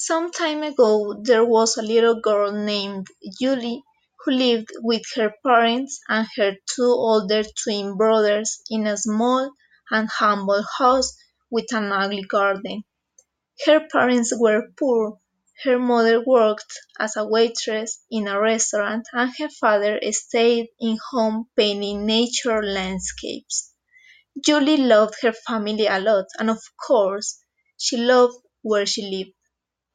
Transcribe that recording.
Some time ago there was a little girl named Julie who lived with her parents and her two older twin brothers in a small and humble house with an ugly garden. Her parents were poor, her mother worked as a waitress in a restaurant and her father stayed in home painting nature landscapes. Julie loved her family a lot and of course she loved where she lived.